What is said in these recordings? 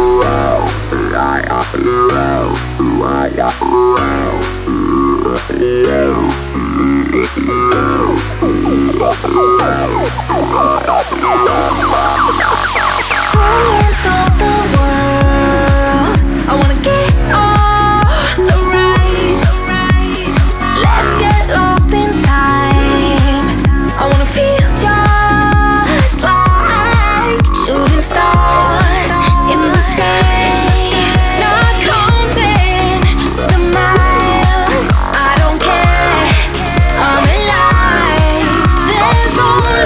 stop the world. I wanna get off the ride. Let's get lost in time. I wanna feel just like shooting stars in the sky. Not counting the miles. I don't care. I'm alive. There's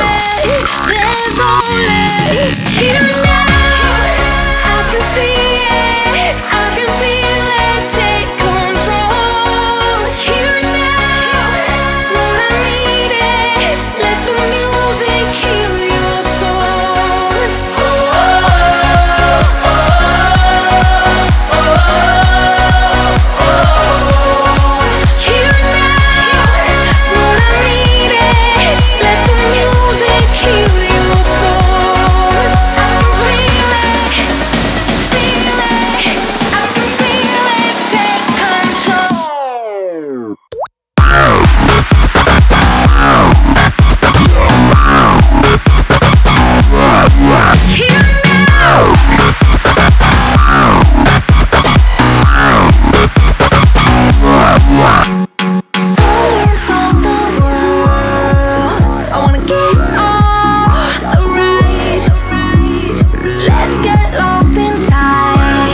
only here now. I can see it. I can feel it. Take control. Here now. It's what I needed. Let the music heal your soul. Here now. It's what I needed. Let the music heal your soul. I can feel it. Feel it. I can feel it. Take control. Here now. Someone stop the world. I wanna get off the ride. Let's get lost in time.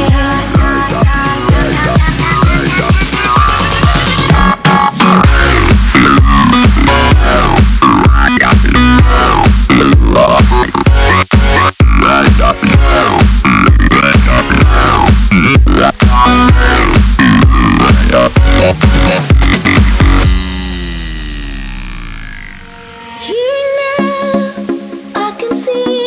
Here now, I can see